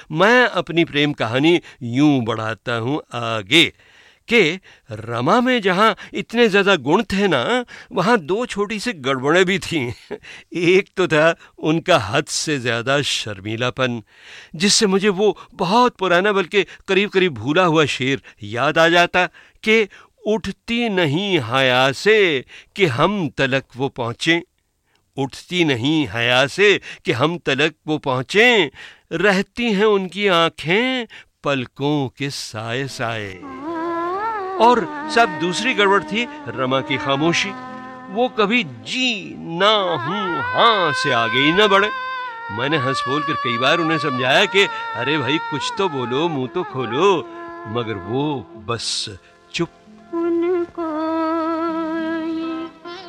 मैं अपनी प्रेम कहानी यूं बढ़ाता हूं आगे कि रमा में जहां इतने ज्यादा गुण थे ना, वहां दो छोटी सी गड़बड़ें भी थीं। एक तो था उनका हद से ज्यादा शर्मीलापन, जिससे मुझे वो बहुत पुराना बल्कि करीब करीब भूला हुआ शेर याद आ जाता कि उठती नहीं हया से कि हम तलक वो पहुंचे, उठती नहीं हया से कि हम तलक वो पहुंचे, रहती हैं उनकी आंखें पलकों के साए साए। और सब दूसरी गड़बड़ थी रमा की खामोशी। वो कभी जी ना हूं हाँ से आगे ही न बढ़े। मैंने हंस बोल कर कई बार उन्हें समझाया कि अरे भाई कुछ तो बोलो, मुंह तो खोलो, मगर वो बस चुप। उनको ये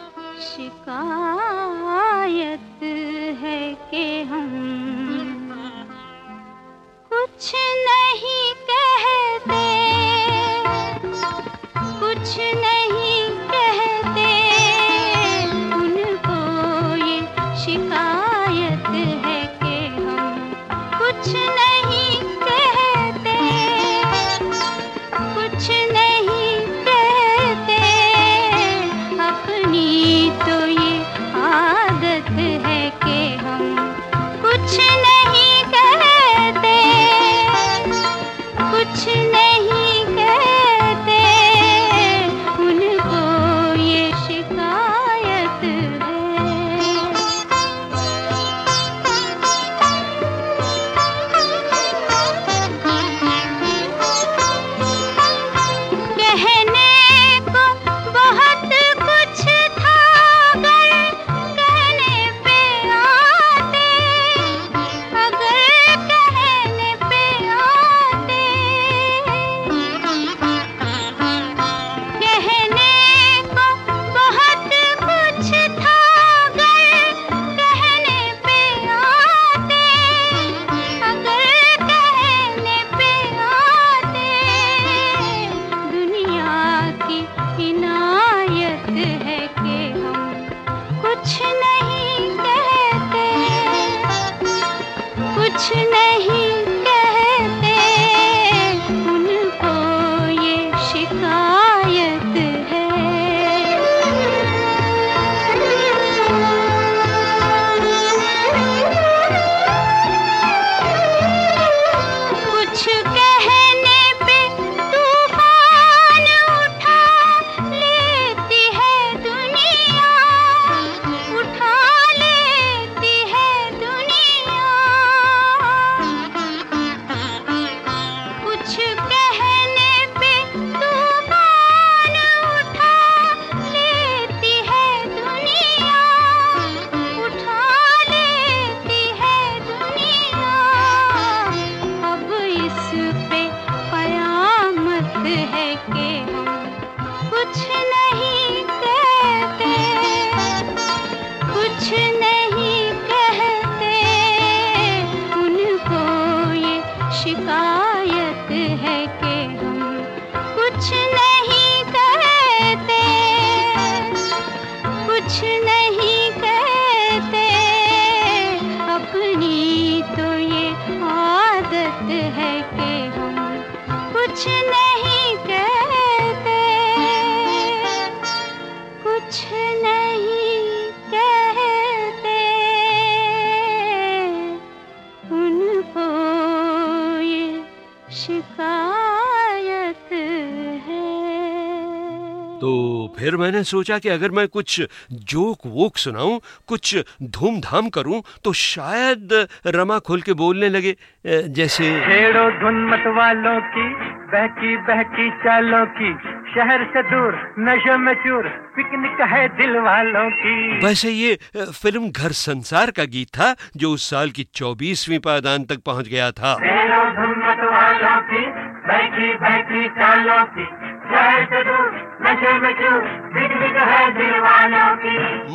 शिकायत है कि हम कुछ नहीं कहते, कुछ नहीं कहते। उनको ये शिकायत है कि हम कुछ नहीं कहते, कुछ नहीं कहते। अपनी तो ये आदत है कि हम कुछ नहीं कहते, कुछ नहीं कहते। उनको ये शिकायत है। कहने को बहुत कुछ था अगर कहने पे आते, अगर कहने पे आते। कहने को बहुत कुछ था अगर कहने पे आते, अगर कहने पे आते। दुनिया की इनायत है कि हम कुछ नहीं कहते, कुछ नहीं कहते। उनको ये शिकायत है। कुछ कहने पे तूफान उठा लेती है दुनिया, उठा लेती है दुनिया। कुछ कहने पे तूफान उठा लेती है दुनिया, उठा लेती है दुनिया। अब इस पे कयामत है कि हम कुछ नहीं कहते, कुछ नहीं कहते। उनको ये शिकायत है कि हम कुछ नहीं कहते, कुछ नहीं कहते। अपनी तो ये आदत है कि हम कुछ नहीं कहते, कुछ नहीं कहते। उनको ये शिकायत है। तो फिर मैंने सोचा कि अगर मैं कुछ जोक वोक सुनाऊं, कुछ धूमधाम करूं, तो शायद रमा खोल के बोलने लगे, जैसे छेड़ो धुन मत वालों की, बहकी बहकी चालों की, शहर से दूर नशे में चूर, पिकनिक है दिल वालों की। वैसे ये फिल्म घर संसार का गीत था जो उस साल की 24वीं पायदान तक पहुंच गया था। छेड़ो धुन मत वालों की, बहकी बहकी चालों की, शहर से दूर नशे में चूर, पिकनिक है दिल वालों की।